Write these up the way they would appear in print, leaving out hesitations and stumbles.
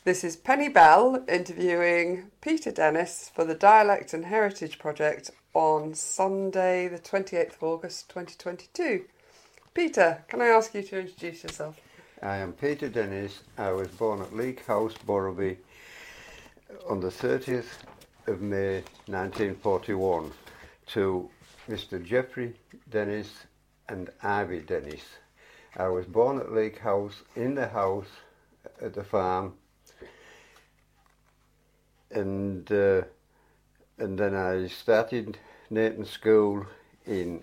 This is Penny Bell interviewing Peter Dennis for the Dialect and Heritage Project on Sunday the 28th of August 2022. Peter, can I ask you to introduce yourself? I am Peter Dennis. I was born at Leek House, Borrowby on the 30th of May 1941 to Mr. Geoffrey Dennis and Ivy Dennis. I was born at Leek House, in the house at the farm, and then I started Nathan School in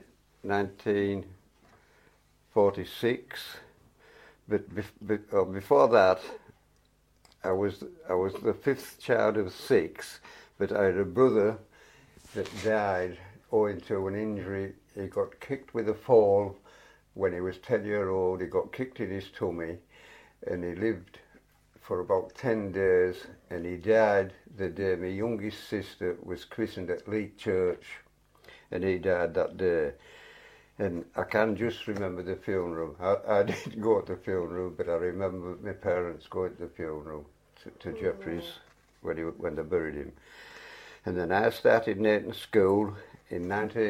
1946. But before that, I was the fifth child of six. But I had a brother that died owing to an injury. He got kicked with a fall when he was 10-year-old. He got kicked in his tummy, and he lived for about 10 days, and he died the day my youngest sister was christened at Leek Church, and he died that day. And I can just remember the funeral. I didn't go to the funeral, but I remember my parents going to the funeral to Geoffrey's when they buried him. And then I started Nathan School in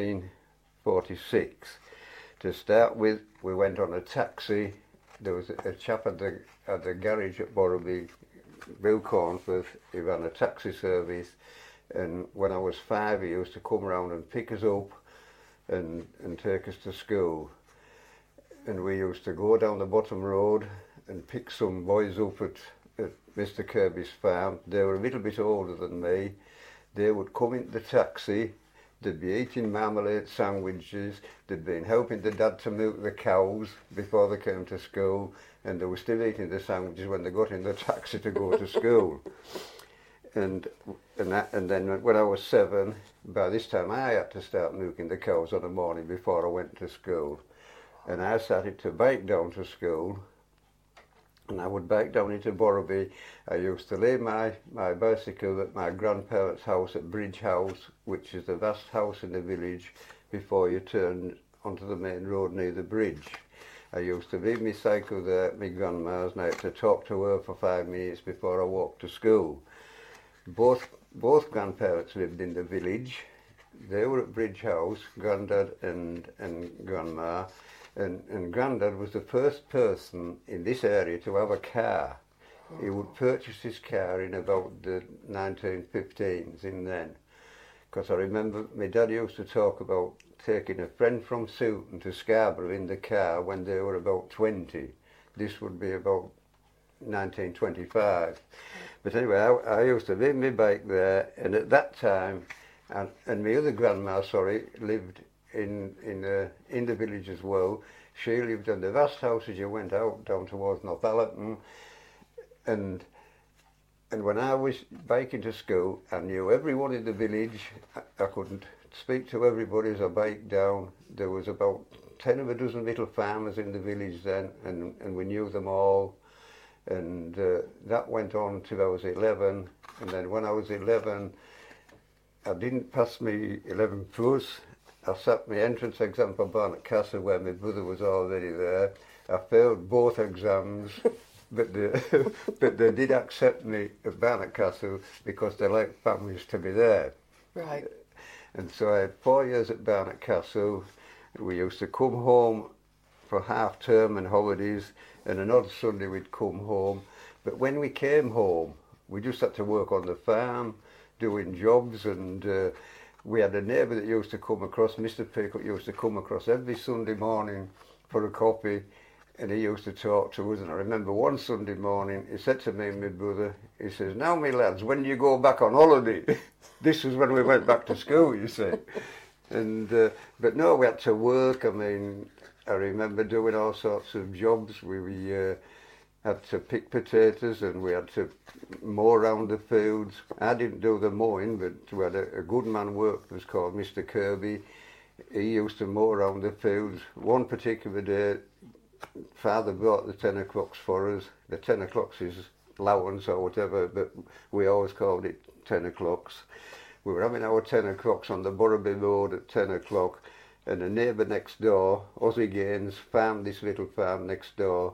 1946. To start with, we went on a taxi. There was a chap at the garage at Borrowby, Bill Cornforth. He ran a taxi service, and when I was 5, he used to come around and pick us up and take us to school. And we used to go down the bottom road and pick some boys up at Mr. Kirby's farm. They were a little bit older than me. They would come into the taxi. They'd be eating marmalade sandwiches. They'd been helping the dad to milk the cows before they came to school, and they were still eating the sandwiches when they got in the taxi to go to school. And then when I was 7, by this time I had to start milking the cows on a morning before I went to school. And I started to bike down to school, and I would bike down into Borrowby. I used to leave my bicycle at my grandparents' house at Bridge House, which is the last house in the village before you turn onto the main road near the bridge. I used to leave my cycle there at my grandma's, and I had to talk to her for 5 minutes before I walked to school. Both grandparents lived in the village. They were at Bridge House, Grandad and Grandma, and Grandad was the first person in this area to have a car. He would purchase his car in about the 1915s in then. Because I remember my dad used to talk about taking a friend from Sutton to Scarborough in the car when they were about 20. This would be about 1925. But anyway, I used to leave my bike there, and at that time, and my other grandma, lived in the village as well. She lived in the vast house as you went out down towards Northallerton, and when I was biking to school, I knew everyone in the village. I couldn't speak to everybody as I biked down. There was about 10 of a dozen little farmers in the village then, and we knew them all. And that went on till I was 11, and then when I was 11, I didn't pass me 11 plus. I sat my entrance exam for Barnet Castle where my brother was already there. I failed both exams, but they did accept me at Barnet Castle because they liked families to be there. Right. And so I had 4 years at Barnet Castle. We used to come home for half term and holidays, and an odd Sunday we'd come home. But when we came home, we just had to work on the farm, doing jobs, and we had a neighbour that used to come across, Mr. Pickett used to come across every Sunday morning for a coffee, and he used to talk to us. And I remember one Sunday morning, he said to me and my brother, he says, "Now, me lads, when do you go back on holiday?" This was when we went back to school, you see. And but no, we had to work. I mean, I remember doing all sorts of jobs. We had to pick potatoes, and we had to mow around the fields. I didn't do the mowing, but we had a good man worked, was called Mr. Kirby. He used to mow around the fields. One particular day, Father brought the 10 o'clocks for us. The 10 o'clocks is allowance or whatever, but we always called it 10 o'clocks. We were having our 10 o'clocks on the Borrowby Road at 10 o'clock, and a neighbour next door, Ozzie Gaines, farmed this little farm next door,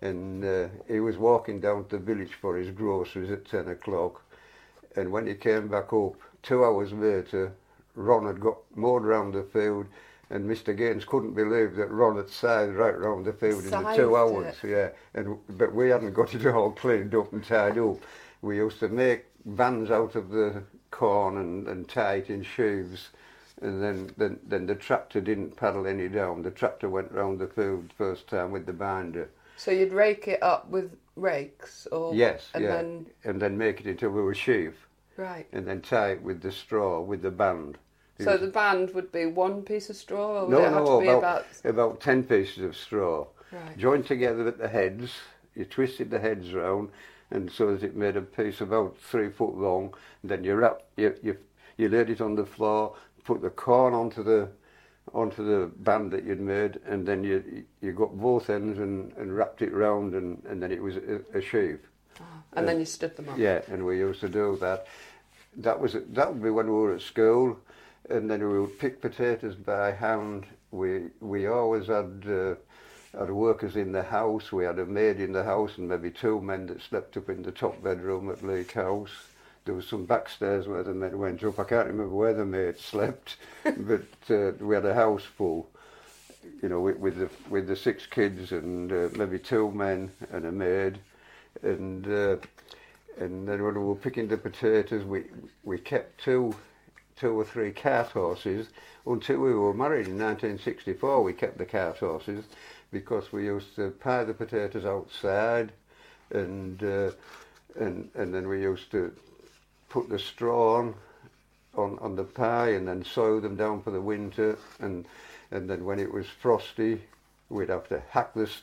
and he was walking down to the village for his groceries at 10 o'clock, and when he came back up, 2 hours later, Ron had got mowed round the field, and Mr. Gaines couldn't believe that Ron had scythed right round the field in the 2 hours. Yeah, but we hadn't got it all cleaned up and tied up. We used to make vans out of the corn and tie it in sheaves, and then the tractor didn't paddle any down. The tractor went round the field first time with the binder. So you'd rake it up with rakes, or yes, and then make it into a sheaf. Right. And then tie it with the straw, with the band. So the band would be one piece of straw, or would it have to be about 10 pieces of straw. Right. Joined together at the heads. You twisted the heads round, and so that it made a piece about 3 foot long. And then you laid it on the floor, put the corn onto the band that you'd made, and then you got both ends and wrapped it round, and then it was a sheaf. Oh. And then you stood them up. Yeah, and we used to do that. That would be when we were at school, and then we would pick potatoes by hand. We always had workers in the house. We had a maid in the house and maybe 2 men that slept up in the top bedroom at Lake House. There was some backstairs where the men went up. I can't remember where the maid slept, but we had a house full, you know, with the 6 kids and maybe 2 men and a maid. And then when we were picking the potatoes, we kept two or three cart horses until we were married in 1964. We kept the cart horses because we used to pie the potatoes outside, and then we used to put the straw on the pie and then sow them down for the winter, and then when it was frosty, we'd have to hack the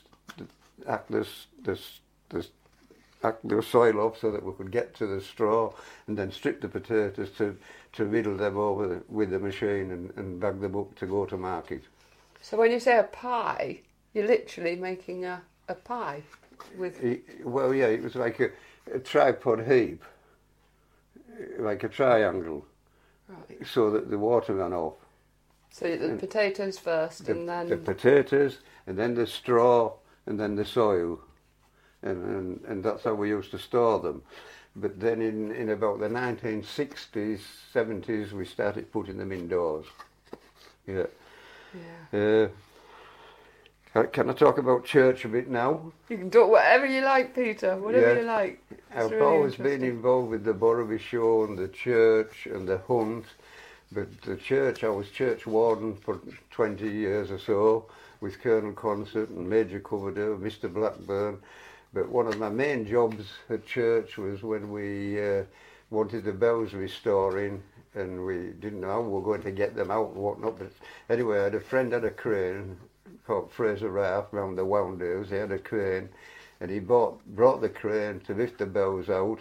soil off so that we could get to the straw, and then strip the potatoes to riddle them over with the machine and bag them up to go to market. So when you say a pie, you're literally making a pie with... Well, yeah, it was like a tripod heap, like a triangle, right, so that the water ran off. So the potatoes first, and then... The potatoes, and then the straw, and then the soil. And that's how we used to store them. But then in about the 1960s, 70s, we started putting them indoors. Yeah. Yeah. Can I talk about church a bit now? You can talk whatever you like, Peter, whatever you like. I've really always been involved with the Borrowby Show and the church and the hunt. But the church, I was church warden for 20 years or so with Colonel Concert and Major Coverdale, Mr. Blackburn. But one of my main jobs at church was when we wanted the bells restoring, and we didn't know how we were going to get them out and whatnot. But anyway, I had a friend had a crane called Fraser Raft round the Wounders. He had a crane, and he brought the crane to lift the bells out,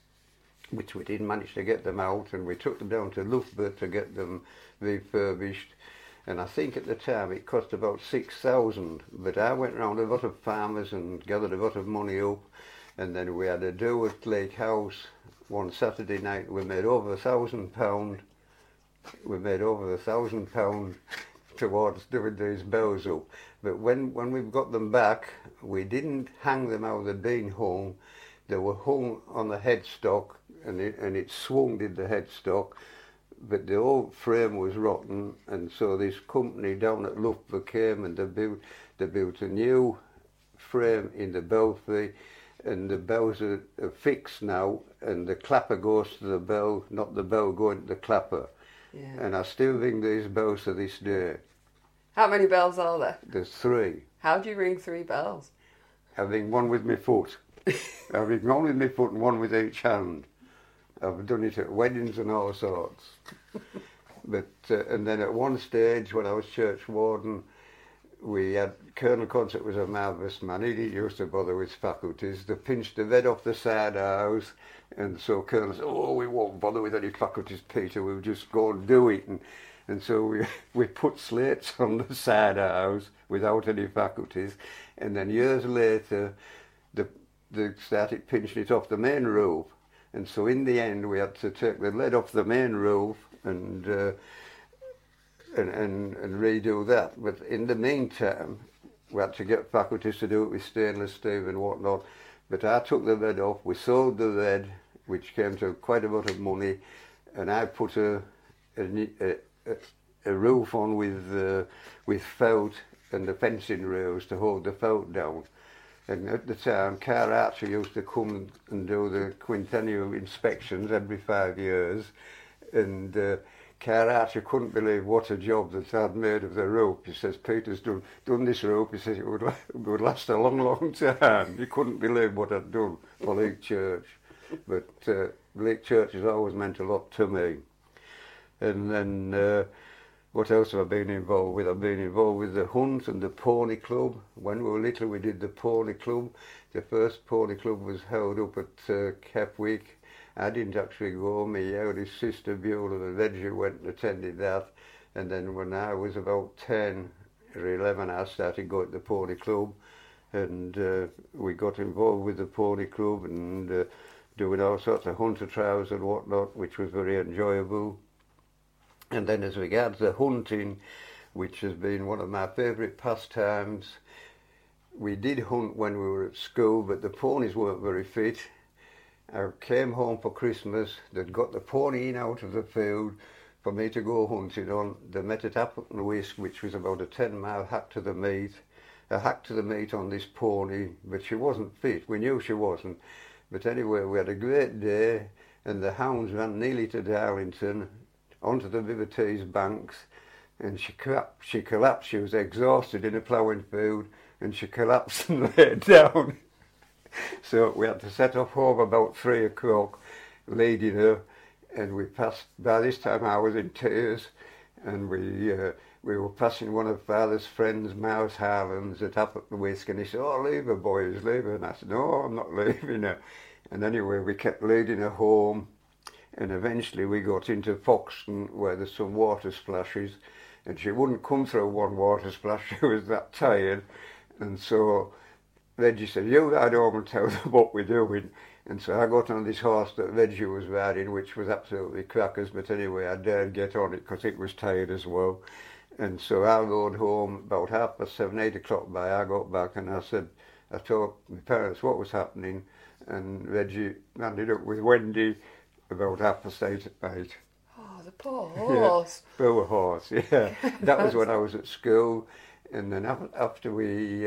which we didn't manage to get them out, and we took them down to Loughborough to get them refurbished. And I think at the time it cost about 6,000, but I went round a lot of farmers and gathered a lot of money up, and then we had a do at Lake House one Saturday night. We made over £1,000. We made over £1,000 towards doing these bells up. But when we've got them back, we didn't hang them how they'd been hung. They were hung on the headstock, and it swung, did the headstock. But the old frame was rotten, and so this company down at Loughborough came and they built a new frame in the belfry, and the bells are fixed now, and the clapper goes to the bell, not the bell going to the clapper. Yeah. And I still ring these bells to this day. How many bells are there? There's 3. How do you ring 3 bells? I ring one with my foot. I ring one with my foot and one with each hand. I've done it at weddings and all sorts. But and then at one stage when I was church warden, we had Colonel Concert was a marvellous man. He didn't used to bother with faculties. They pinched the lead off the side of the house, and so Colonel said, "Oh, we won't bother with any faculties, Peter. We'll just go and do it." And so we put slates on the side of the house without any faculties, and then years later, they started pinching it off the main roof. And so in the end, we had to take the lead off the main roof and redo that. But in the meantime, we had to get faculties to do it with stainless steel and whatnot. But I took the bed off, we sold the bed, which came to quite a lot of money, and I put a roof on with felt and the fencing rails to hold the felt down. And at the time, Carl Archer used to come and do the quintennial inspections every 5 years, and Carl Archer couldn't believe what a job that I'd made of the rope. He says, Peter's done this rope. He says it would last a long, long time. He couldn't believe what I'd done for Lake Church. But Lake Church has always meant a lot to me. And then what else have I been involved with? I've been involved with the hunt and the pony club. When we were little, we did the pony club. The first pony club was held up at Kepwick. I didn't actually go. My eldest sister, Beulah and Reggie, went and attended that. And then when I was about 10 or 11, I started going to the pony club. And we got involved with the pony club and doing all sorts of hunter trials and whatnot, which was very enjoyable. And then as regards the hunting, which has been one of my favourite pastimes, we did hunt when we were at school, but the ponies weren't very fit. I came home for Christmas, they'd got the pony in out of the field for me to go hunting on. They met at Appleton Whisk, which was about a 10-mile hack to the meet. A hack to the meet on this pony, but she wasn't fit. We knew she wasn't. But anyway, we had a great day, and the hounds ran nearly to Darlington, onto the River Tees banks, and she collapsed. She was exhausted in a ploughing field, and she collapsed and lay down. So we had to set off home about 3 o'clock, leading her, and we passed. By this time I was in tears, and we were passing one of Father's friends, Mouse Harlands, at Appleton Whisk, and he said, "Oh, leave her, boys, leave her." And I said, "No, I'm not leaving her." And anyway, we kept leading her home. And eventually we got into Foxton, where there's some water splashes, and she wouldn't come through one water splash. She was that tired. And so Reggie said, "You ride home and tell them what we're doing." And so I got on this horse that Reggie was riding, which was absolutely crackers, but anyway, I dared get on it because it was tired as well. And so I rode home about 7:30, 8 o'clock by. I got back and I told my parents what was happening, and Reggie ended up with Wendy about 7:30 at night. Oh, the poor horse. Yeah, poor horse, yeah. That was when I was at school. And then after we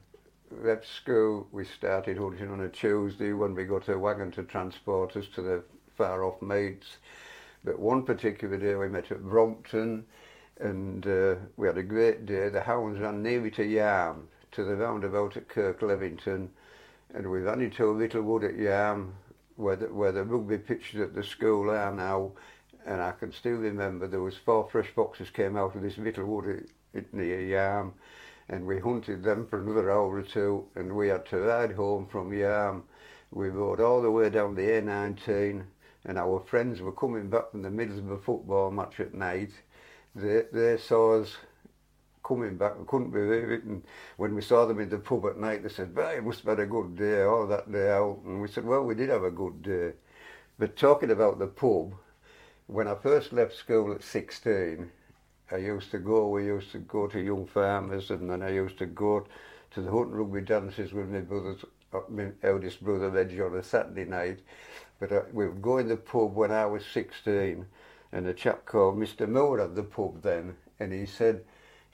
left school, we started hunting on a Tuesday when we got a wagon to transport us to the far-off meets. But one particular day we met at Brompton, and we had a great day. The hounds ran nearly to Yarm, to the roundabout at Kirk Levington, and we ran into a little wood at Yarm, where the rugby pitches at the school are now, and I can still remember there was 4 fresh foxes came out of this little wood near Yarm, and we hunted them for another hour or 2, and we had to ride home from Yarm. We rode all the way down the A19, and our friends were coming back from the Middlesbrough football match at night. They saw us coming back, we couldn't believe it, and when we saw them in the pub at night, they said, "Well, it must have had a good day, all that day out." And we said, "Well, we did have a good day." But talking about the pub, when I first left school at 16, we used to go to Young Farmers, and then I used to go to the Hunt Rugby dances with my eldest brother Reggie on a Saturday night. But we would go in the pub when I was 16, and a chap called Mr. Moore had the pub then, and he said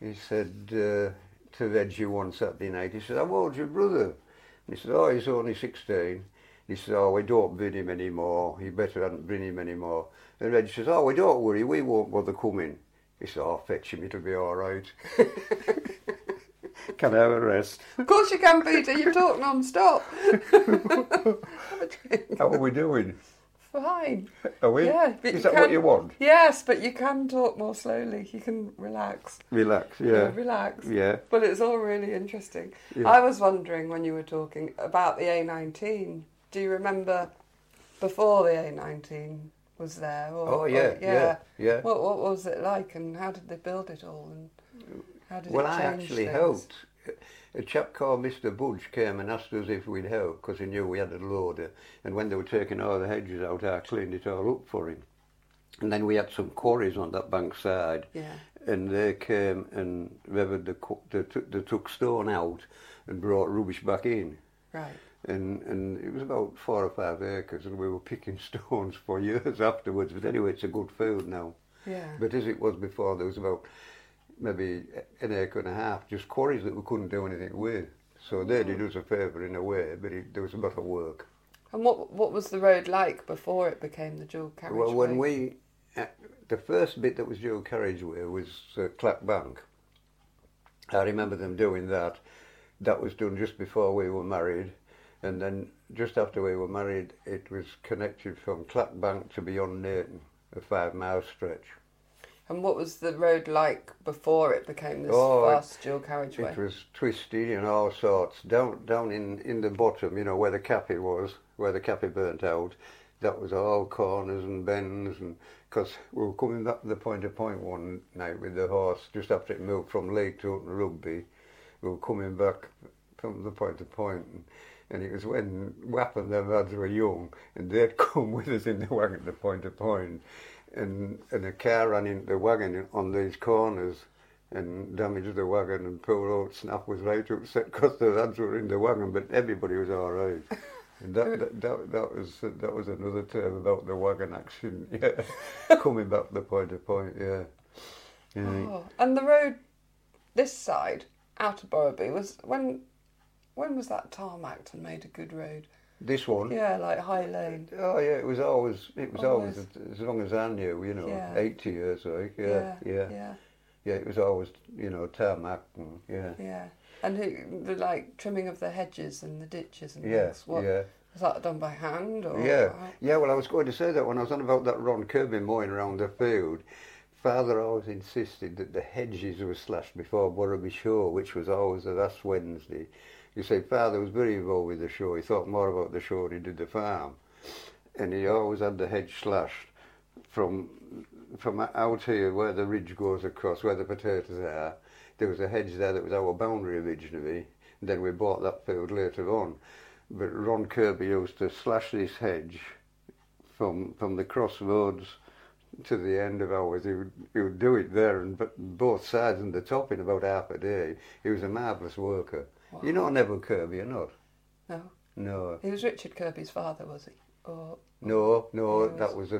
to Reggie one Saturday night, he said, "How old's your brother?" And he said, "Oh, he's only 16. He said, "Oh, we don't bring him anymore. You better hadn't bring him anymore." And Reggie says, "Oh, we don't worry, we won't bother coming." He said, "Oh, fetch him, it'll be all right." Can I have a rest? Of course you can, Peter. You talk non-stop. Have a drink. How are we doing? Fine. Are we? Yeah. Is that what you want? Yes, but you can talk more slowly. You can relax. Relax, yeah. Relax. Yeah. But it's all really interesting. Yeah. I was wondering when you were talking about the A19. Do you remember before the A19 was there? Yeah. What was it like, and how did they build it all, and how did it change I actually things? helped. A chap called Mr. Budge came and asked us if we'd help, because he knew we had a loader, and when they were taking all the hedges out, I cleaned it all up for him. And then we had some quarries on that bank side, Yeah. and they came and revered they took stone out and brought rubbish back in. Right. And it was about 4 or 5 acres, and we were picking stones for years afterwards. But anyway, it's a good field now. Yeah. But as it was before, there was about maybe an acre and a half, just quarries that we couldn't do anything with. So they did us a favour in a way, but there was a lot of work. And what was the road like before it became the dual carriageway? Well, when the first bit that was dual carriageway was Clack Bank. I remember them doing that. That was done just before we were married. And then just after we were married, it was connected from Clack Bank to beyond Newton, a 5-mile stretch. And what was the road like before it became this fast dual carriageway? It was twisty and all sorts. Down in the bottom, you know, where the cappy was, where the cappy burnt out, that was all corners and bends. And because we were coming back to the Point of Point one night with the horse, just after it moved from Lake to Rugby, we were coming back from the Point of Point. And it was when Wap and their lads were young, and they'd come with us in the wagon to Point of Point. And a car ran into the wagon on these corners and damaged the wagon, and poor old Snap was right upset because the lads were in the wagon, but everybody was all right. And that was another term about the wagon action, yeah. Coming back to the Point of Point, yeah. Oh, and the road this side, out of Borrowby, was when was that tarmacked and made a good road? This one? Yeah, like High Lane. Oh yeah, it was always as long as I knew, you know, Yeah. 80 years, like, yeah. Yeah, it was always, you know, tarmac and, yeah. Yeah. And the like trimming of the hedges and the ditches and Yeah, things. What, yeah. was that done by hand or? Yeah, well, I was going to say that when I was on about that Ron Kirby mowing around the field, Father always insisted that the hedges were slashed before Borrowby Show, which was always the last Wednesday. He said Father was very involved with the show. He thought more about the show than he did the farm. And he always had the hedge slashed from out here where the ridge goes across, where the potatoes are. There was a hedge there that was our boundary originally. And then we bought that field later on. But Ron Kirby used to slash this hedge from the crossroads to the end of ours. He would do it there and both sides and the top in about half a day. He was a marvellous worker. Wow. You know Neville Kirby or not? No. No. He was Richard Kirby's father, was he? No, that was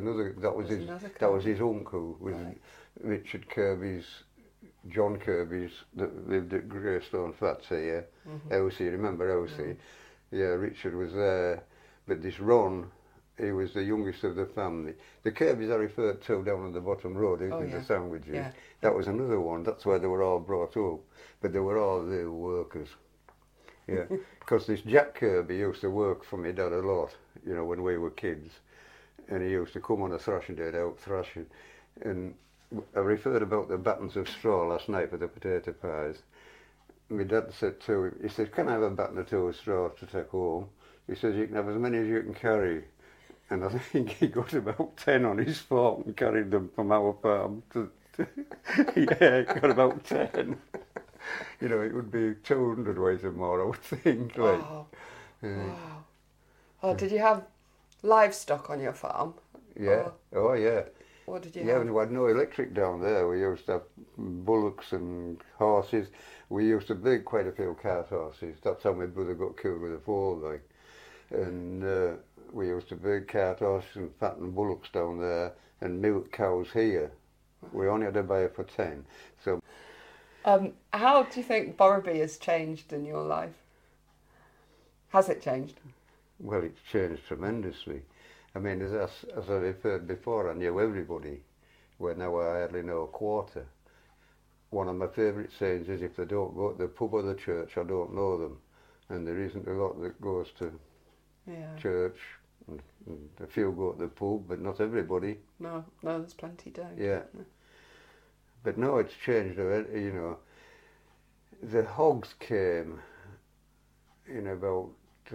his uncle, was right. Richard Kirby's, John Kirby's, that lived at Greystone Flats here, Elsie, remember Elsie? Yeah, Richard was there, but this Ron, he was the youngest of the family. The Kirbys I referred to down on the bottom road, the sandwiches, yeah. That was another one, that's where they were all brought up, but they were all the workers. Yeah, because this Jack Kirby used to work for my dad a lot, you know, when we were kids. And he used to come on a thrashing day out thrashing. And I referred about the battens of straw last night for the potato pies. My dad said to him, he said, can I have a batten or two of straw to take home? He says, you can have as many as you can carry. And I think he got about 10 on his fork and carried them from our farm to yeah, got about 10. You know, it would be 200 weight or more, I would think. Like. Wow. Wow. Oh, did you have livestock on your farm? Yeah. Oh, yeah. What did you have? have? We had no electric down there. We used to have bullocks and horses. We used to breed quite a few cart horses. That's how my brother got killed with a fall, like. And we used to breed cart horses and fatten bullocks down there and milk cows here. We only had to buy it for 10. So. How do you think Borrowby has changed in your life? Has it changed? Well, it's changed tremendously. I mean, as I referred before, I knew everybody, where now I hardly know a quarter. One of my favourite sayings is, if they don't go to the pub or the church, I don't know them. And there isn't a lot that goes to church, and a few go to the pub, but not everybody. No, there's plenty don't. Yeah. But no, it's changed already, you know. The hogs came in about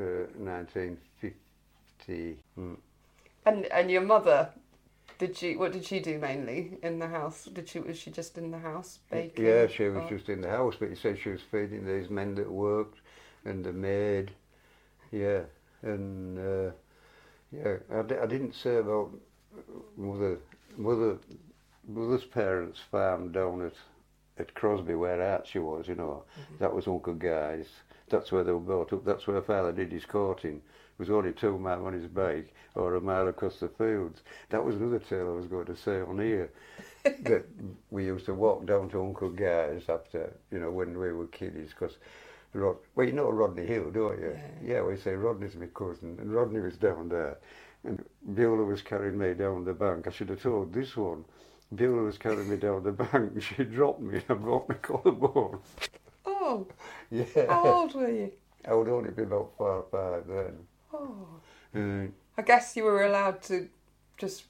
1950. And your mother, what did she do mainly in the house? Was she just in the house baking? Yeah, she was just in the house, but you said she was feeding these men that worked and the maid. Yeah, and I didn't say about mother brother's parents' farm down at Crosby, where Archie was, you know. Mm-hmm. That was Uncle Guy's. That's where they were brought up. That's where Father did his courting. It was only 2 miles on his bike or a mile across the fields. That was another tale I was going to say on here. That we used to walk down to Uncle Guy's after, you know, when we were kiddies, because well, you know Rodney Hill, don't you? Yeah, we say Rodney's my cousin, and Rodney was down there. And Beulah was carrying me down the bank. I should have told this one. Beulah was carrying me down the bank, and she dropped me and broke my collarbone. Oh, Yeah. how old were you? I would only be about 4 or 5 then. Oh. I guess you were allowed to just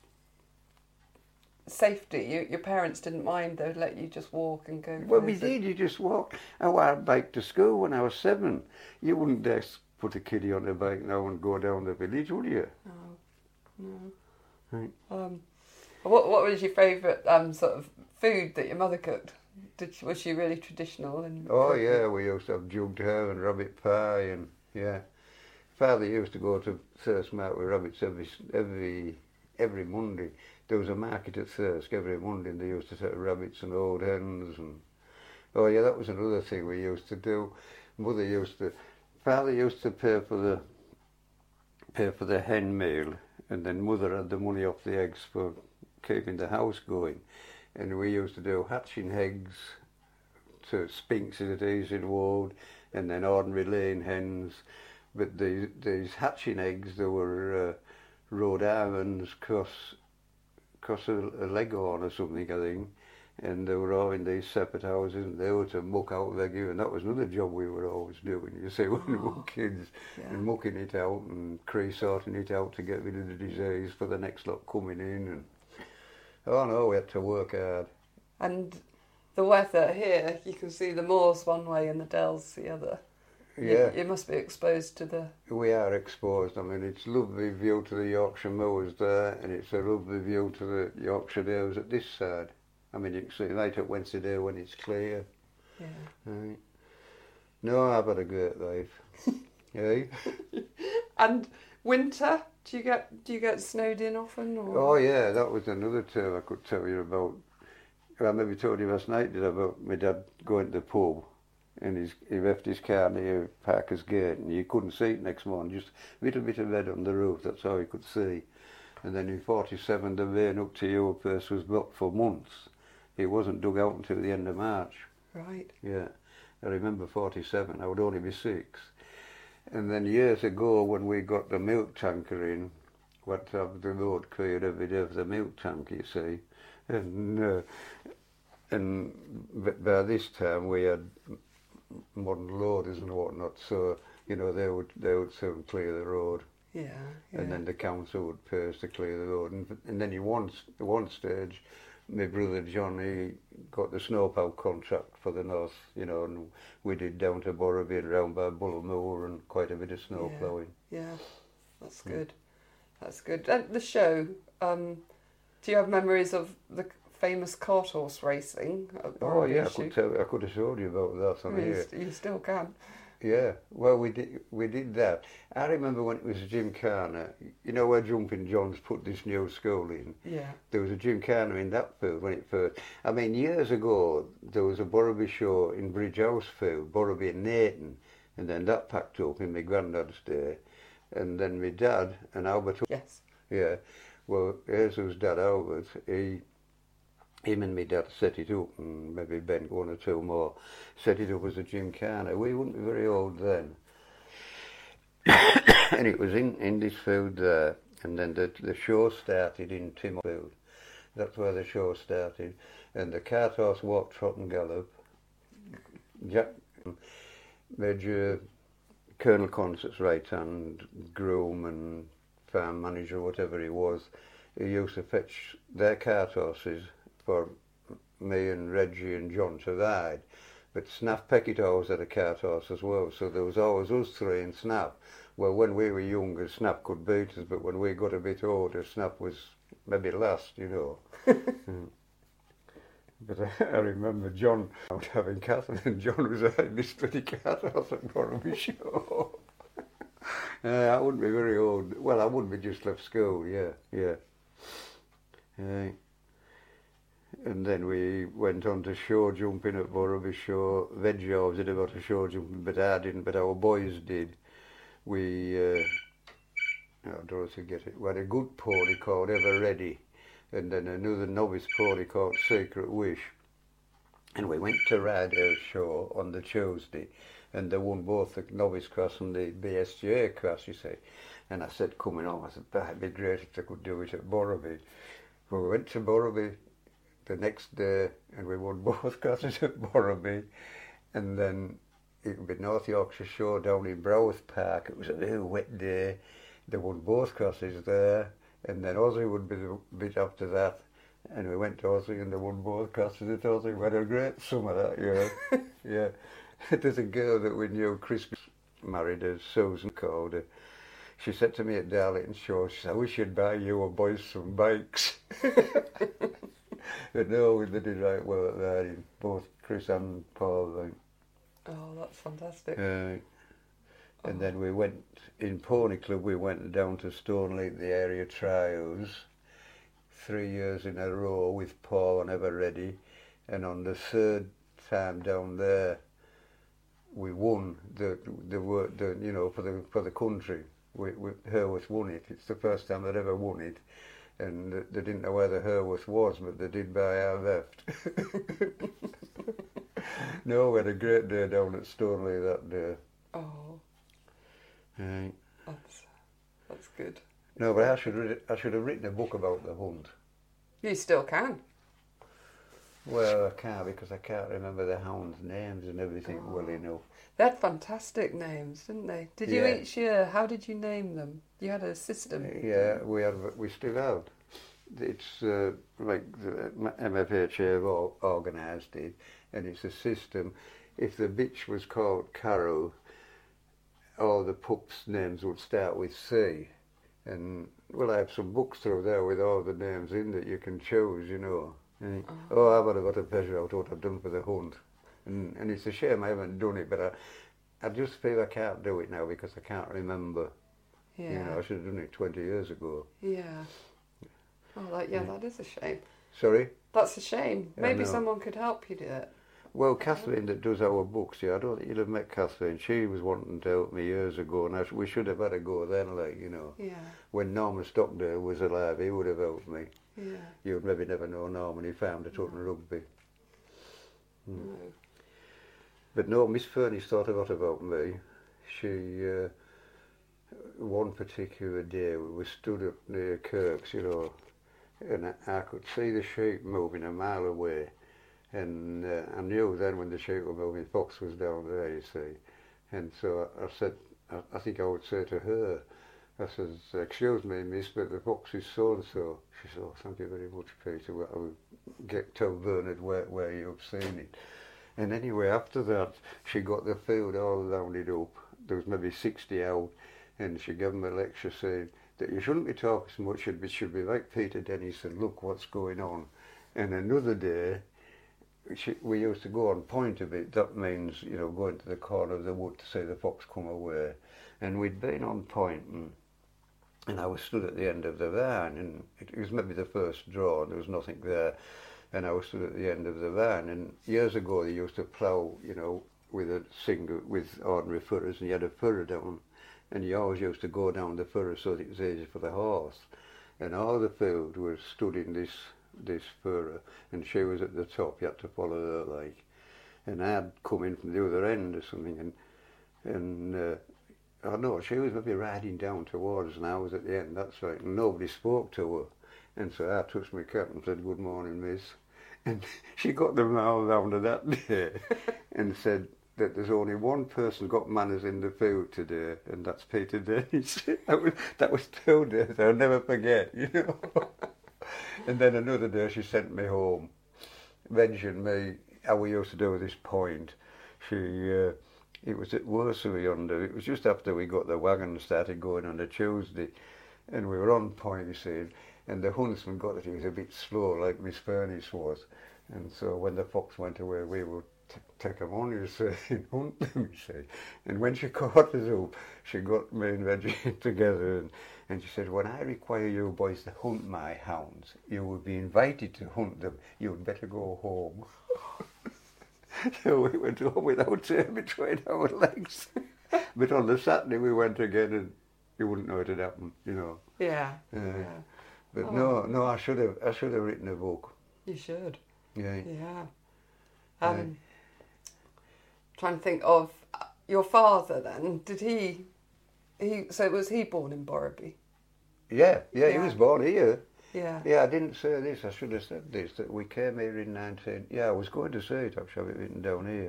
safety. Your parents didn't mind; they'd let you just walk and go. Well, we did. You just walk. I rode bike to school when I was 7. You wouldn't dare put a kiddie on a bike now and go down the village, would you? No. Right. What was your favourite sort of food that your mother cooked? Was she really traditional? Oh yeah, we used to have jugged ham and rabbit pie, and yeah. Father used to go to Thirsk Market with rabbits every Monday. There was a market at Thirsk every Monday, and they used to sell rabbits and old hens, and oh yeah, that was another thing we used to do. Father used to pay for the hen meal, and then Mother had the money off the eggs for keeping the house going. And we used to do hatching eggs to Spinks at Easingwold, and then ordinary laying hens. But these hatching eggs, they were Rhode Islands cost a Leghorn or something, I think. And they were all in these separate houses, and they were to muck out legume, and that was another job we were always doing, you see, when we were kids, and mucking it out and sorting it out to get rid of the disease for the next lot coming in. And oh no, we had to work hard. And the weather here, you can see the moors one way and the dells the other. Yeah. You must be exposed to the... We are exposed. I mean, it's a lovely view to the Yorkshire moors there, and it's a lovely view to the Yorkshire Dales at this side. I mean, you can see right at Wensleydale when it's clear. Yeah. Right. No, I've had a great life. Yeah. And winter, do you get snowed in often? Or? Oh yeah, that was another tale I could tell you about. I maybe told you last night about my dad going to the pub, and he left his car near Parker's Gate, and you couldn't see it next morning, just a little bit of red on the roof, that's all you could see. And then in 47 the lane up to your place was blocked for months. It wasn't dug out until the end of March. Right. Yeah, I remember 47, I would only be 6. And then years ago when we got the milk tanker in, we had to have the road cleared every day for the milk tank, you see. And by this time we had modern loaders and whatnot, so you know they would soon clear the road. Yeah. And then the council would pay us to clear the road. And then at one stage, my brother John, he got the snowplow contract for the north, you know, and we did down to Borrowby and round by Bullermoor and quite a bit of snow ploughing. Yeah, that's good. That's good. And the show, do you have memories of the famous cart horse racing? Oh yeah, I could have showed you about that on here. You still can. Yeah, well we did that. I remember when it was Gymkhana, you know where Jumping John's put this new school in? Yeah. There was a Gymkhana in that field when it first... I mean, years ago, there was a Borrowby show in Bridge House field, Borrowby and Nayton, and then that packed up in my granddad's day. And then my dad and Albert... Yes. Yeah, well, Jesus' dad, Albert, him and my dad set it up, and maybe Ben, 1 or 2 more, set it up as a Gymkhana. We wouldn't be very old then. And it was in this field there, and then the show started in Timorfield. That's where the show started. And the cart horse walked, trot and gallop. Jack, Major Colonel Concert's right hand groom and farm manager, whatever he was, he used to fetch their cart horses for me and Reggie and John to ride. But Snaff Peckett always had a cart horse as well, so there was always us 3 and Snaff. Well, when we were younger, Snaff could beat us, but when we got a bit older, Snaff was maybe last, you know. But I remember John out having cattle, and John was riding this pretty cart horse at Borrowby Show. I wouldn't be very old. Well, I wouldn't be just left school, yeah. And then we went on to show jumping at Borrowby Show. Veg Jobs did about a show jumping, but I didn't, but our boys did. We, how do I get it? We had a good pony called Ever Ready, and then another novice pony called Secret Wish. And we went to ride her show on the Tuesday, and they won both the novice class and the BSGA class, you see. And I said, coming on, I said, that'd be great if they could do it at Borrowby. Well, we went to Borrowby the next day, and we won both classes at Borrowby. And then it would be North Yorkshire Show down in Broworth Park. It was a very wet day. They won both classes there, and then Aussie would be the bit after that. And we went to Aussie and they won both classes at Aussie. We had a great summer that year. Yeah. There's a girl that we knew, Chris married her, Susan called her. She said to me at Darlington Show, she said, I wish you'd buy you and boys some bikes. But no, they did right well at that, both Chris and Paul. Like. Oh, that's fantastic. And then we went, in Pony Club, we went down to Stoneleigh, the area trials, 3 years in a row with Paul and Ever Ready. And on the third time down there, we won the you know, for the country. Herworth won it. It's the first time they'd ever won it, and they didn't know where the Herworth was, but they did by our left. No, we had a great day down at Stoneleigh that day. Oh, Right. that's good. No, but I should have written a book about the hunt. You still can. Well, I can't because I can't remember the hounds' names and everything well enough. They had fantastic names, didn't they? Did you each year? How did you name them? You had a system. Yeah, we still have. It's like the MFHA have organised it, and it's a system. If the bitch was called Carol, all the pups' names would start with C. And, well, I have some books through there with all the names in that you can choose, you know. Oh, I've had a lot of pleasure out of what I've done for the hunt. And it's a shame I haven't done it, but I just feel I can't do it now because I can't remember. Yeah. You know, I should have done it 20 years ago. Yeah. Oh, that is a shame. Sorry? That's a shame. Maybe no. someone could help you do it. Well, Kathleen that does our books, I don't think you'd have met Kathleen. She was wanting to help me years ago, and we should have had a go then, like, you know. Yeah. When Norman Stockdale was alive, he would have helped me. Yeah. You'd maybe never know Norman, he found it out in rugby. No. But no, Miss Furness thought a lot about me. She, one particular day, we stood up near Kirk's, you know, and I could see the sheep moving a mile away. And I knew then when the sheep were moving, Fox was down there, you see. And so I said, I think I would say to her, I says, excuse me, miss, but the fox is so-and-so. She said, oh, thank you very much, Peter. I will tell Bernard where you've seen it. And anyway, after that, she got the field all rounded up. There was maybe 60 out, and she gave them a lecture saying that you shouldn't be talking so much, you should be like Peter Dennis and look what's going on. And another day, we used to go on point a bit. That means, you know, going to the corner of the wood to see the fox come away. And we'd been on point, and I was stood at the end of the van, and it was maybe the first draw, and there was nothing there. And I was stood at the end of the van, and years ago they used to plough, you know, with ordinary furrows, and you had a furrow down, and you always used to go down the furrow so that it was easy for the horse. And all the field was stood in this furrow, and she was at the top. You had to follow her, like. And I'd come in from the other end or something, and I don't know, she was maybe riding down towards us, and I was at the end, that's right, and nobody spoke to her. And so I touched my cap and said, good morning, miss. And she got them all round her that day and said that there's only one person got manners in the field today, and that's Peter Dennis. that was 2 days I'll never forget, you know. And then another day she sent me home, mentioned me, how we used to do this point. It was at Worsley yonder. It was just after we got the wagon started going on a Tuesday, and we were on point, you see, and the huntsman got that he was a bit slow, like Miss Furness was. And so when the fox went away, we would take them on, you say, and hunt them, you say. And when she caught us up, she got me and Reggie together and she said, when I require you boys to hunt my hounds, you will be invited to hunt them. You'd better go home. So we went home with our tail between our legs. But on the Saturday we went again and you wouldn't know it had happened, you know. Yeah. But no, I should have written a book. You should. Yeah. Yeah. Trying to think of your father then. Did he so was he born in Borrowby? Yeah, he was born here. Yeah. Yeah, I didn't say this, I should have said this, that we came here in I was going to say it, actually, I have it written down here.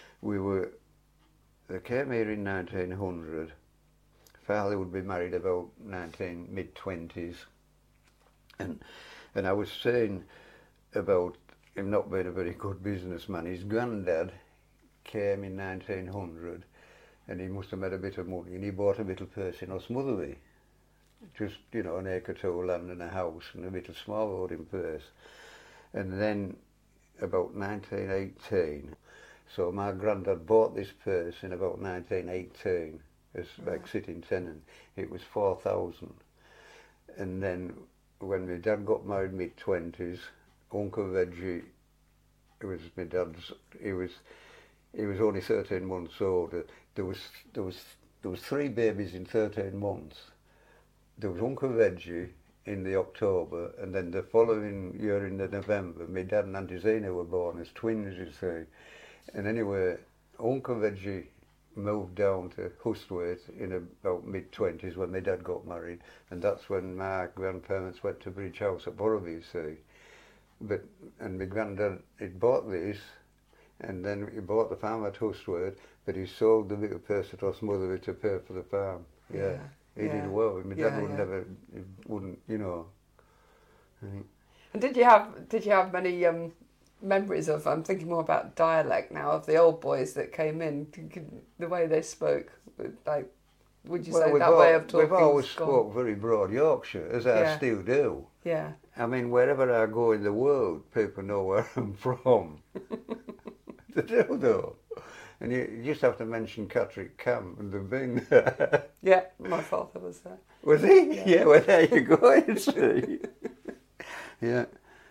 They came here in 1900. Father would be married about mid-20s. And I was saying about him not being a very good businessman. His granddad came in 1900 and he must have made a bit of money and he bought a little place in Osmotherby. Just, you know, an acre to land and a house and a little small holding place. And then about 1918, so my granddad bought this place in about 1918 as like sitting tenant. It was 4,000. And then when my dad got married mid-20s, Uncle Reggie, it was my dad's, he was only 13 months old. There was 3 babies in 13 months. There was Uncle Reggie in the October, and then the following year in the November, my dad and Auntie Zena were born as twins, you see. And anyway, Uncle Reggie moved down to Hustwaite in about mid-20s when my dad got married, and that's when my grandparents went to Bridge House at Borrowby, you see. And my granddad, he'd bought this, and then he bought the farm at Hustwaite, but he sold the little place at Osmotherby to pay for the farm. Yeah. He did well. My dad would never, he wouldn't, you know. And did you have many memories of? I'm thinking more about dialect now of the old boys that came in, the way they spoke. Like, would you say that way of talking? We've always spoke very broad Yorkshire, as I still do. Yeah. I mean, wherever I go in the world, people know where I'm from. They do, though. And you just have to mention Catterick Camp and the Bing. Yeah, my father was there. Was he? Yeah, well, there you go, you see. Yeah.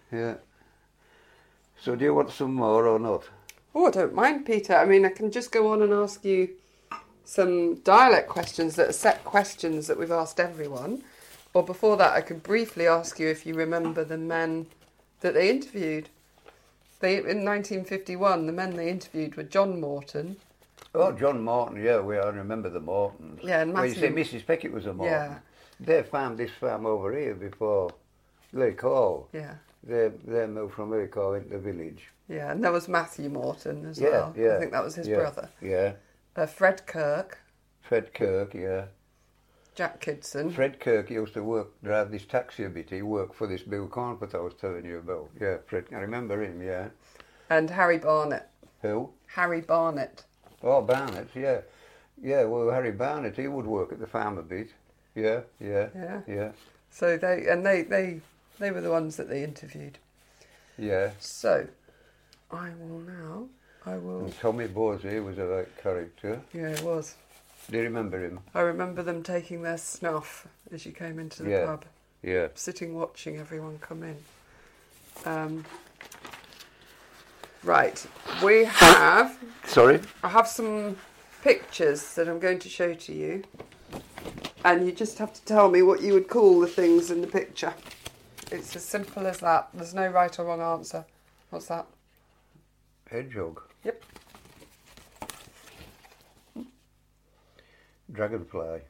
So do you want some more or not? Oh, I don't mind, Peter. I mean, I can just go on and ask you some dialect questions that are set questions that we've asked everyone. Or before that, I could briefly ask you if you remember the men that they interviewed. In 1951, the men they interviewed were John Morton. Oh, John Morton, yeah, I remember the Mortons. Yeah, and Matthew... Well, you say Mrs. Peckett was a Morton. Yeah. They found this farm over here before Lake Hall. Yeah. They moved from Lake Hall into the village. Yeah, and there was Matthew Morton as well. Yeah. I think that was his brother. Yeah. Fred Kirk. Fred Kirk, yeah. Jack Kidson. Fred Kirk used to drive this taxi a bit. He worked for this Bill Cornport I was telling you about. Yeah, Fred, I remember him, yeah. And Harry Barnett. Who? Harry Barnett. Oh, Barnett, yeah. Yeah, well, Harry Barnett, he would work at the farm a bit. Yeah. So they were the ones that they interviewed. Yeah. So, I will... And Tommy Bosley was a right character. Yeah, he was. Do you remember him? I remember them taking their snuff as you came into the pub. Yeah. Sitting watching everyone come in. Right, we have... Sorry? I have some pictures that I'm going to show to you. And you just have to tell me what you would call the things in the picture. It's as simple as that. There's no right or wrong answer. What's that? Hedgehog. Yep. Dragonfly.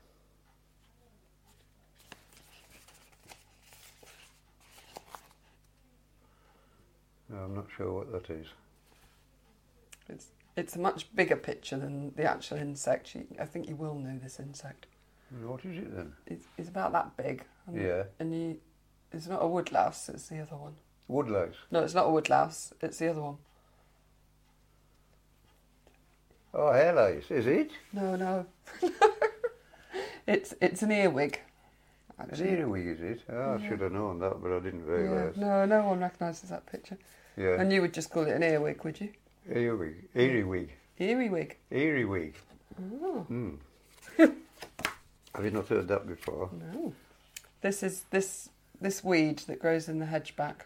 No, I'm not sure what that is. It's a much bigger picture than the actual insect. I think you will know this insect. What is it then? It's about that big. Yeah. And it's not a woodlouse, it's the other one. Woodlouse? No, it's not a woodlouse, it's the other one. Oh, hair lice, is it? No. It's an earwig. Actually. An earwig, is it? Oh, I should have known that, but I didn't realise. Yeah. No one recognises that picture. Yeah. And you would just call it an earwig, would you? Earwig. Earwig. Earwig. Oh. Mm. Have you not heard that before? No. This is this weed that grows in the hedge back.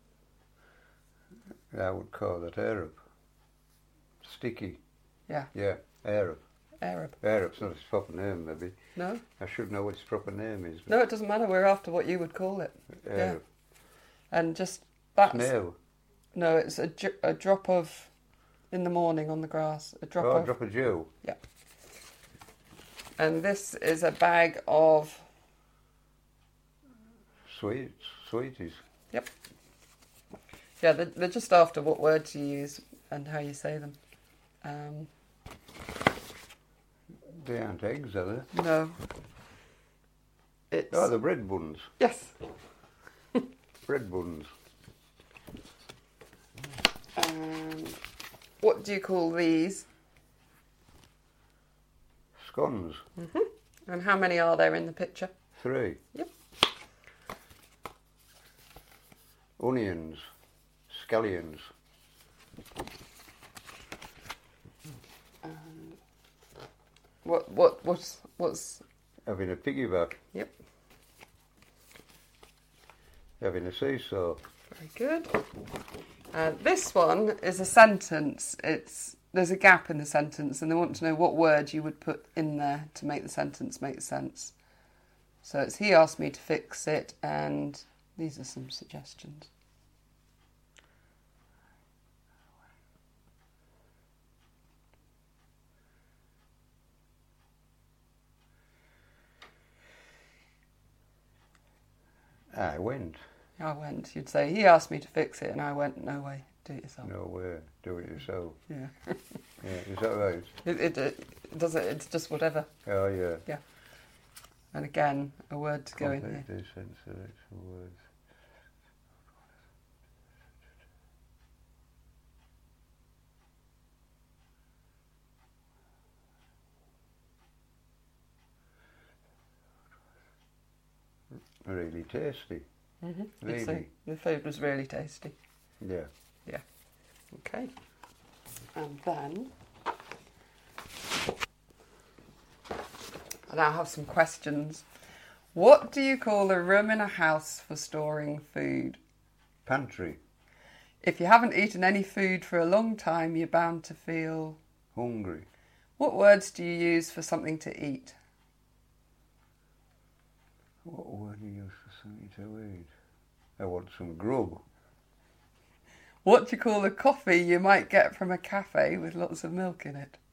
I would call that Arab. Sticky. Yeah. Yeah, Arab. Arab. Arab's not its proper name, maybe. No? I should know what its proper name is. No, it doesn't matter. We're after what you would call it. Arab. Yeah. And just that's... Snail. No, it's a drop of... In the morning on the grass. A drop of... A drop of dew. Yeah. And this is a bag of... Sweeties. Yep. Yeah, they're just after what words you use and how you say them. They aren't eggs, are they? No. It's... Oh, the bread buns. Yes. Bread buns. What do you call these? Scones. Mm-hmm. And how many are there in the picture? 3. Yep. Onions. Scallions. What's... Having a piggyback. Yep. Having a seesaw. Very good. This one is a sentence. There's a gap in the sentence and they want to know what word you would put in there to make the sentence make sense. So it's he asked me to fix it and these are some suggestions. I went. I went. You'd say, he asked me to fix it, and I went, no way, do it yourself. No way, do it yourself. Yeah. Yeah, is that right? It doesn't, it's just whatever. Oh, yeah. Yeah. And again, a word to go in here. Complete sense selection words. Really tasty. Mm-hmm. Really? So the food was really tasty. Yeah. Yeah. Okay. And then I now have some questions. What do you call a room in a house for storing food? Pantry. If you haven't eaten any food for a long time, you're bound to feel... Hungry. What words do you use for something to eat? What word do you use for something to eat? I want some grub. What do you call a coffee you might get from a cafe with lots of milk in it?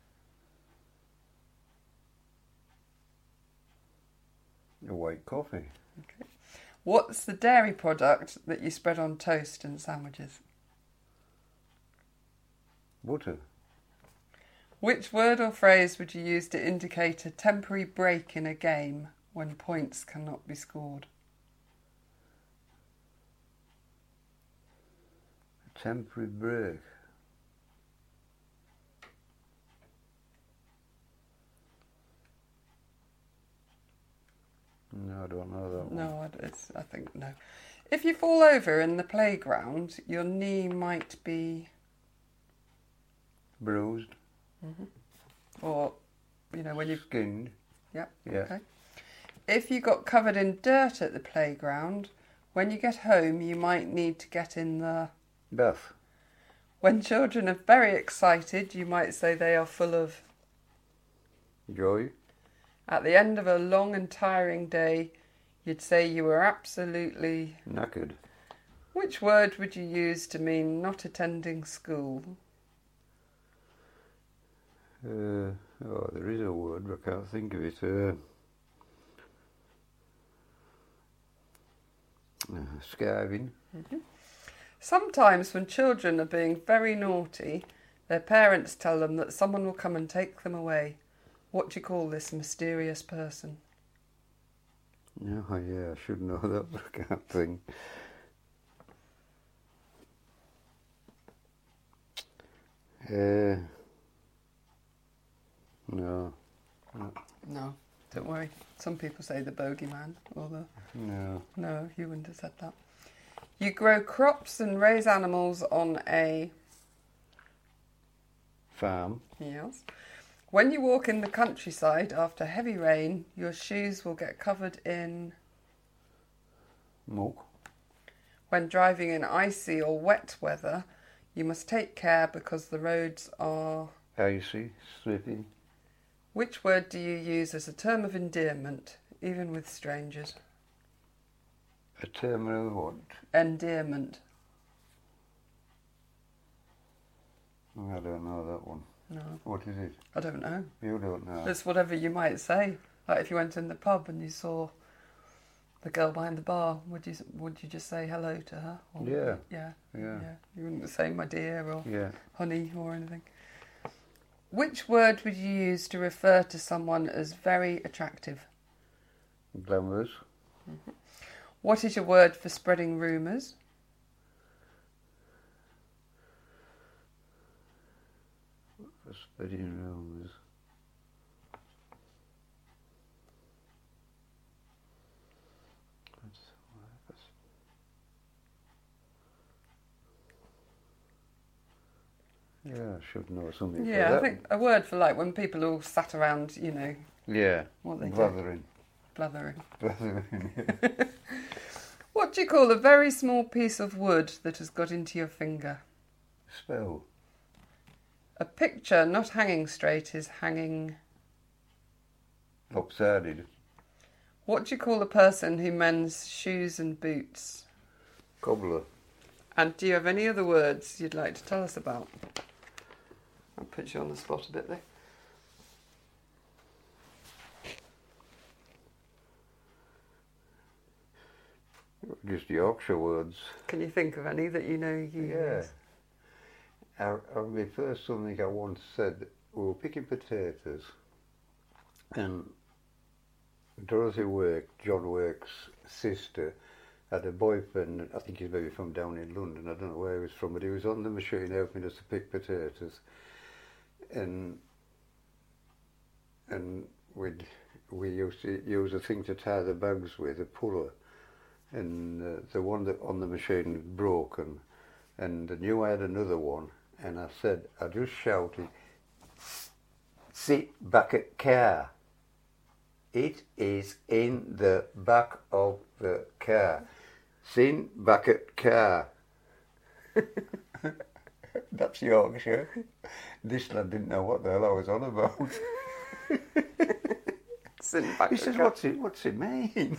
A white coffee. Okay. What's the dairy product that you spread on toast and sandwiches? Butter. Which word or phrase would you use to indicate a temporary break in a game when points cannot be scored? A temporary break. No, I don't know that one. No, I think no. If you fall over in the playground, your knee might be... Bruised. Mm-hmm. Or, you know, when you've... Skinned. Yep, Yeah. okay. If you got covered in dirt at the playground, when you get home, you might need to get in the... Bath. When children are very excited, you might say they are full of... Joy. At the end of a long and tiring day, you'd say you were absolutely... Knackered. Which word would you use to mean not attending school? There is a word, but I can't think of it. Skiving. Mm-hmm. Sometimes when children are being very naughty, their parents tell them that someone will come and take them away. What do you call this mysterious person? Oh, yeah, I should know that, but I can't think. No. No, don't worry. Some people say the bogeyman or the... No, you wouldn't have said that. You grow crops and raise animals on a... Farm. Yes. When you walk in the countryside after heavy rain, your shoes will get covered in... Muck. When driving in icy or wet weather, you must take care because the roads are... Icy. Slippy. Which word do you use as a term of endearment, even with strangers? A term of what? Endearment. I don't know that one. No. What is it? I don't know. You don't know. It's whatever you might say. Like if you went in the pub and you saw the girl behind the bar, would you just say hello to her? Or, Yeah. Yeah. Yeah. You wouldn't say my dear or Yeah. honey or anything. Which word would you use to refer to someone as very attractive? Glamorous. Mm-hmm. What is your word for spreading rumours? For spreading rumours. Yeah, I should know something. Yeah, for that. I think a word for like when people all sat around, Yeah. what they do. Blathering. Blathering. Blathering. What do you call a very small piece of wood that has got into your finger? Spell. A picture not hanging straight is hanging... Lopsided. What do you call a person who mends shoes and boots? Cobbler. And do you have any other words you'd like to tell us about? I'll put you on the spot a bit there. Just Yorkshire words. Can you think of any that you know you use? The first something I once said, we were picking potatoes, and Dorothy Work, John Work's sister, had a boyfriend. I think he's maybe from down in London. I don't know where he was from, but he was on the machine helping us to pick potatoes, and we used to use a thing to tie the bags with, a puller, and the one that on the machine was broken, and I knew I had another one, and I just shouted, "Sit back at car. It is in the back of the car. Sit back at car." That's Yorkshire. This lad didn't know what the hell I was on about. He says, what's it mean?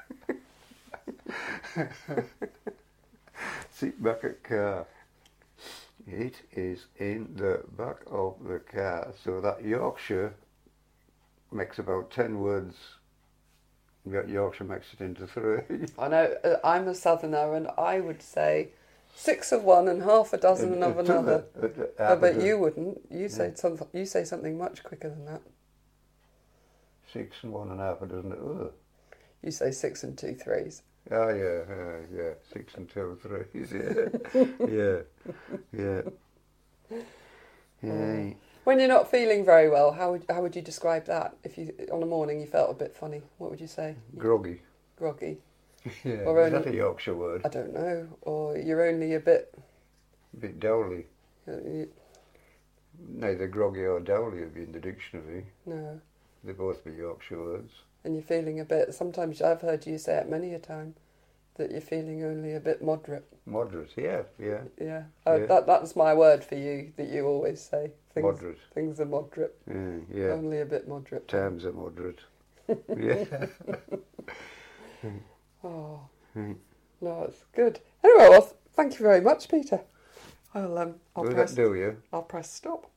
Sit back at car. It is in the back of the car. So that Yorkshire makes about 10 words. Yorkshire makes it into 3. I know, I'm a southerner and I would say 6 of one and half a dozen of another. But you wouldn't. You say something much quicker than that. 6 and 1 and half a dozen of other. You say 6 and 2 threes. Oh yeah, 6 and 2 threes, yeah. When you're not feeling very well, how would you describe that? If you on a morning you felt a bit funny, what would you say? Groggy. Groggy. Yeah. Or Is that a Yorkshire word? I don't know. Or you're only a bit. A bit dowly. Neither groggy or dowly would be in the dictionary. No. They both be Yorkshire words. And you're feeling a bit. Sometimes I've heard you say it many a time that you're feeling only a bit moderate. Moderate, yeah. Yeah. That's my word for you. That you always say. Moderate. Things are moderate. Yeah. Only a bit moderate. Times are moderate. Yeah. Oh. No, it's good. Anyway, well, thank you very much, Peter. I'll Will that do you? I'll press stop.